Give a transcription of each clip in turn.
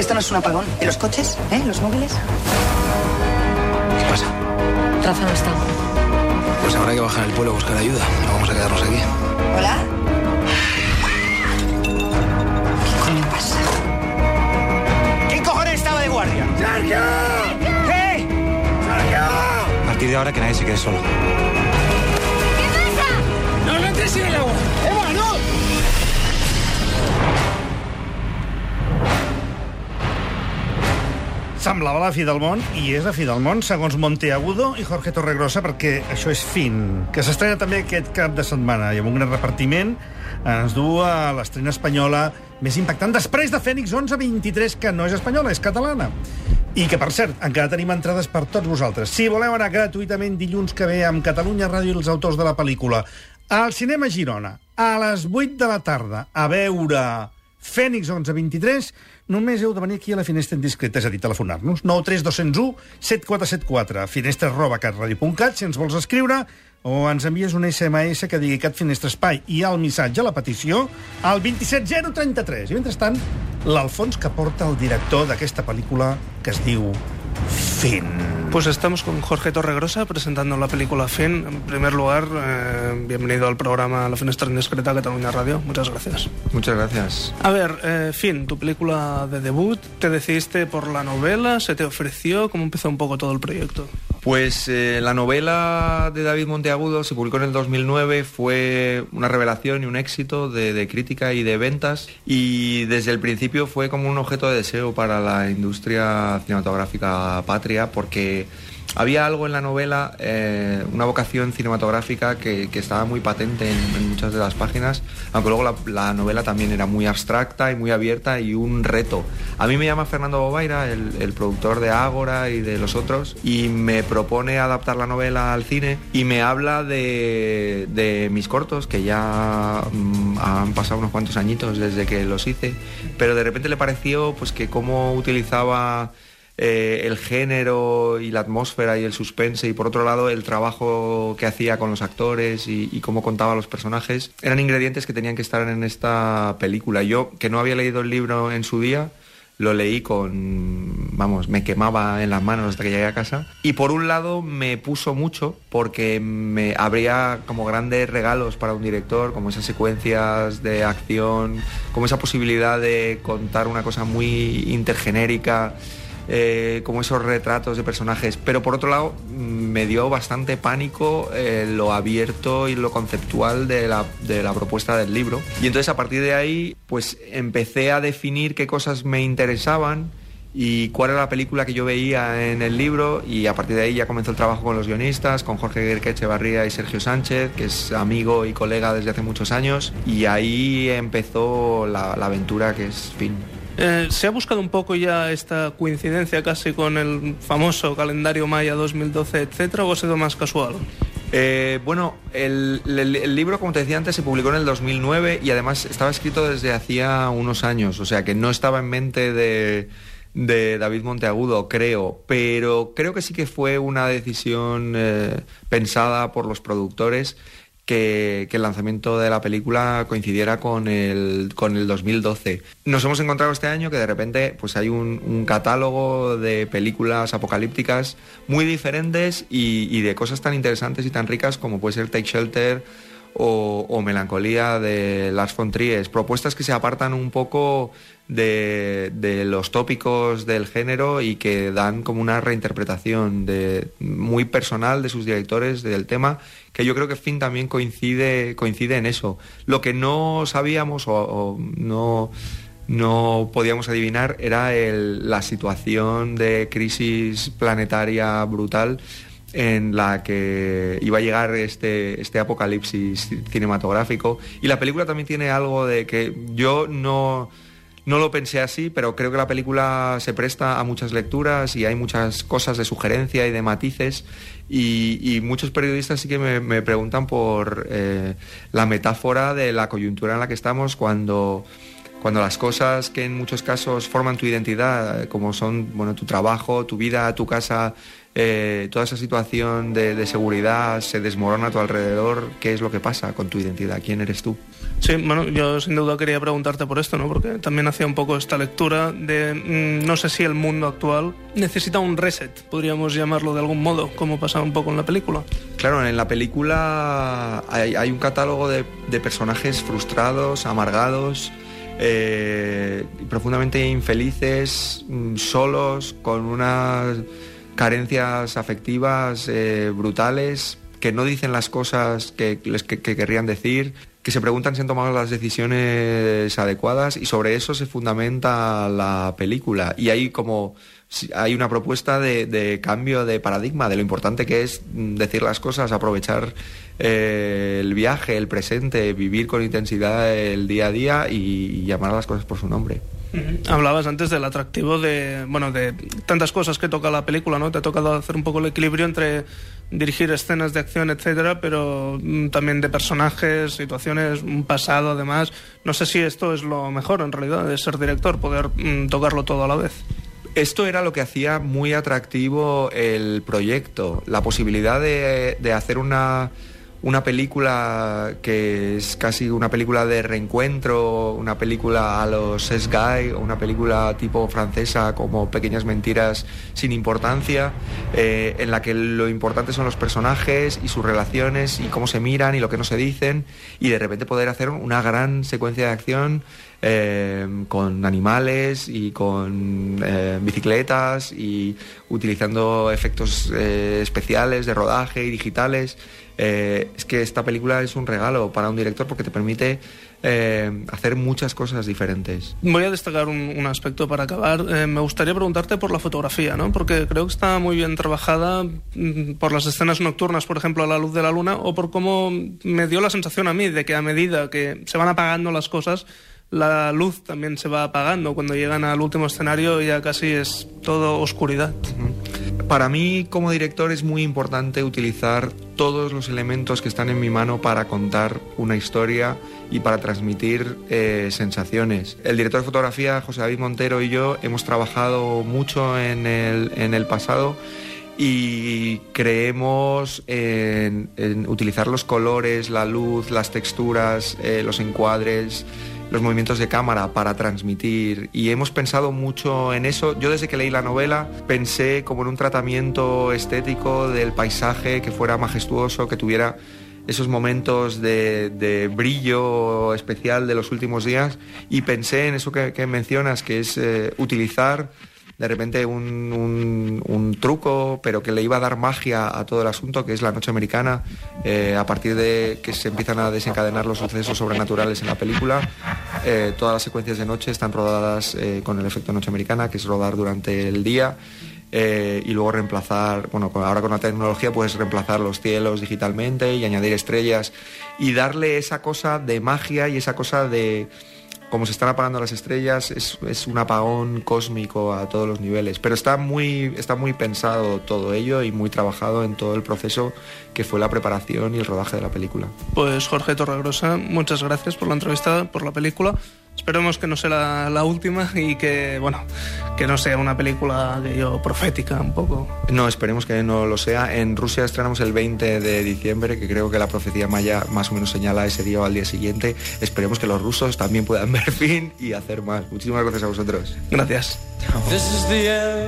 Esto no es un apagón. ¿Y los coches? ¿Los móviles? ¿Qué pasa? Rafa no está. Pues habrá que bajar al pueblo a buscar ayuda. No vamos a quedarnos aquí. ¿Hola? ¿Qué coño pasa? ¿Quién cojones estaba de guardia? ¡Sergio! ¿Qué? ¡Sergio! A partir de ahora que nadie se quede solo. ¿Qué pasa? ¡No lo entres en el agua! ¡Eva, no! Semblava la fi del món, i és la fi del món, segons Monteagudo i Jorge Torregrossa, perquè això és Fin, que s'estrena també aquest cap de setmana, i amb un gran repartiment ens du a l'estrena espanyola més impactant després de Fènix 11-23, que no és espanyola, és catalana. I que, per cert, encara tenim entrades per tots vosaltres. Si voleu anar gratuïtament dilluns que ve amb Catalunya Ràdio i els autors de la pel·lícula al Cinema Girona, a les 8 de la tarda, a veure Fènix 11-23, només heu de venir aquí a la finestra indiscreta, és a dir, telefonar-nos. 93201 7474, finestra@catradio.cat, si ens vols escriure, o ens envies un SMS que digui Cat Finestra Espai i el missatge, la petició, al 27033. I mentrestant, l'Alfons, que porta el director d'aquesta pel·lícula que es diu Fin. Pues estamos con Jorge Torregrossa presentando la película Fin. En primer lugar, bienvenido al programa La Finestra Indiscreta Cataluña Radio. Muchas gracias. Muchas gracias. A ver, Fin, tu película de debut. ¿Te decidiste por la novela? ¿Se te ofreció? ¿Cómo empezó un poco todo el proyecto? Pues la novela de David Monteagudo se publicó en el 2009, fue una revelación y un éxito de crítica y de ventas, y desde el principio fue como un objeto de deseo para la industria cinematográfica patria, porque había algo en la novela, una vocación cinematográfica que estaba muy patente en muchas de las páginas, aunque luego la novela también era muy abstracta y muy abierta y un reto. A mí me llama Fernando Bobaira, el productor de Ágora y de los otros, y me propone adaptar la novela al cine y me habla de mis cortos, que ya han pasado unos cuantos añitos desde que los hice, pero de repente le pareció pues que cómo utilizaba el género y la atmósfera y el suspense, y por otro lado el trabajo que hacía con los actores y cómo contaba los personajes, eran ingredientes que tenían que estar en esta película. Yo, que no había leído el libro en su día, lo leí me quemaba en las manos hasta que llegué a casa, y por un lado me puso mucho porque me habría como grandes regalos para un director, como esas secuencias de acción, como esa posibilidad de contar una cosa muy intergenérica, como esos retratos de personajes, pero por otro lado me dio bastante pánico lo abierto y lo conceptual de la propuesta del libro, y entonces a partir de ahí pues empecé a definir qué cosas me interesaban y cuál era la película que yo veía en el libro, y a partir de ahí ya comenzó el trabajo con los guionistas, con Jorge Guerque Echevarría y Sergio Sánchez, que es amigo y colega desde hace muchos años, y ahí empezó la aventura que es Fin. ¿Se ha buscado un poco ya esta coincidencia casi con el famoso calendario Maya 2012, etcétera, o ha sido más casual? Bueno, el libro, como te decía antes, se publicó en el 2009 y además estaba escrito desde hacía unos años, o sea que no estaba en mente de David Monteagudo, creo, pero creo que sí que fue una decisión pensada por los productores, que el lanzamiento de la película coincidiera con el 2012. Nos hemos encontrado este año que de repente pues hay un catálogo de películas apocalípticas muy diferentes y de cosas tan interesantes y tan ricas como puede ser Take Shelter o Melancolía de Lars von Trier, propuestas que se apartan un poco de los tópicos del género y que dan como una reinterpretación muy personal de sus directores del tema, que yo creo que Fin también coincide en eso. Lo que no sabíamos o no podíamos adivinar era la situación de crisis planetaria brutal en la que iba a llegar este apocalipsis cinematográfico, y la película también tiene algo de que yo no lo pensé así, pero creo que la película se presta a muchas lecturas y hay muchas cosas de sugerencia y de matices, y muchos periodistas sí que me preguntan por la metáfora de la coyuntura en la que estamos cuando las cosas que en muchos casos forman tu identidad, como son tu trabajo, tu vida, tu casa, toda esa situación de seguridad se desmorona a tu alrededor, ¿qué es lo que pasa con tu identidad? ¿Quién eres tú? Sí, bueno, yo sin duda quería preguntarte por esto, ¿no? Porque también hacía un poco esta lectura de no sé si el mundo actual necesita un reset, podríamos llamarlo de algún modo, como pasa un poco en la película. Claro, en la película hay un catálogo de personajes frustrados, amargados, profundamente infelices, solos, con unas carencias afectivas brutales, que no dicen las cosas que querrían decir, que se preguntan si han tomado las decisiones adecuadas, y sobre eso se fundamenta la película. Y hay una propuesta de cambio de paradigma, de lo importante que es decir las cosas, aprovechar el viaje, el presente, vivir con intensidad el día a día y llamar a las cosas por su nombre. Hablabas antes del atractivo de tantas cosas que toca la película, ¿no? Te ha tocado hacer un poco el equilibrio entre dirigir escenas de acción, etcétera, pero también de personajes, situaciones, un pasado, además. No sé si esto es lo mejor, en realidad, de ser director, poder tocarlo todo a la vez. Esto era lo que hacía muy atractivo el proyecto, la posibilidad de hacer una película que es casi una película de reencuentro, una película a los Guy, una película tipo francesa como Pequeñas mentiras sin importancia, en la que lo importante son los personajes y sus relaciones y cómo se miran y lo que no se dicen, y de repente poder hacer una gran secuencia de acción con animales y con bicicletas y utilizando efectos especiales de rodaje y digitales. Es que esta película es un regalo para un director porque te permite hacer muchas cosas diferentes. Voy a destacar un aspecto para acabar. Me gustaría preguntarte por la fotografía, ¿no? Porque creo que está muy bien trabajada por las escenas nocturnas, por ejemplo, a la luz de la luna, o por cómo me dio la sensación a mí de que a medida que se van apagando las cosas, la luz también se va apagando. Cuando llegan al último escenario ya casi es todo oscuridad. Para mí, como director, es muy importante utilizar todos los elementos que están en mi mano para contar una historia y para transmitir sensaciones. El director de fotografía, José David Montero, y yo hemos trabajado mucho en el pasado y creemos en utilizar los colores, la luz, las texturas, los encuadres, los movimientos de cámara para transmitir, y hemos pensado mucho en eso. Yo desde que leí la novela pensé como en un tratamiento estético del paisaje que fuera majestuoso, que tuviera esos momentos de brillo especial de los últimos días, y pensé en eso que mencionas, que es utilizar de repente un truco, pero que le iba a dar magia a todo el asunto, que es la noche americana, a partir de que se empiezan a desencadenar los sucesos sobrenaturales en la película. Todas las secuencias de noche están rodadas con el efecto noche americana, que es rodar durante el día, y luego reemplazar, ahora con la tecnología puedes reemplazar los cielos digitalmente y añadir estrellas y darle esa cosa de magia y esa cosa de como se están apagando las estrellas. Es un apagón cósmico a todos los niveles, pero está muy pensado todo ello y muy trabajado en todo el proceso que fue la preparación y el rodaje de la película. Pues Jorge Torregrosa, muchas gracias por la entrevista, por la película. Esperemos que no sea la última y que no sea una película profética un poco. No, esperemos que no lo sea. En Rusia estrenamos el 20 de diciembre, que creo que la profecía maya más o menos señala ese día o al día siguiente. Esperemos que los rusos también puedan ver fin y hacer más. Muchísimas gracias a vosotros. Gracias. This is the end,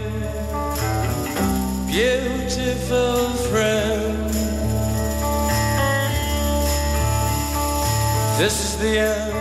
beautiful friend. This is the end.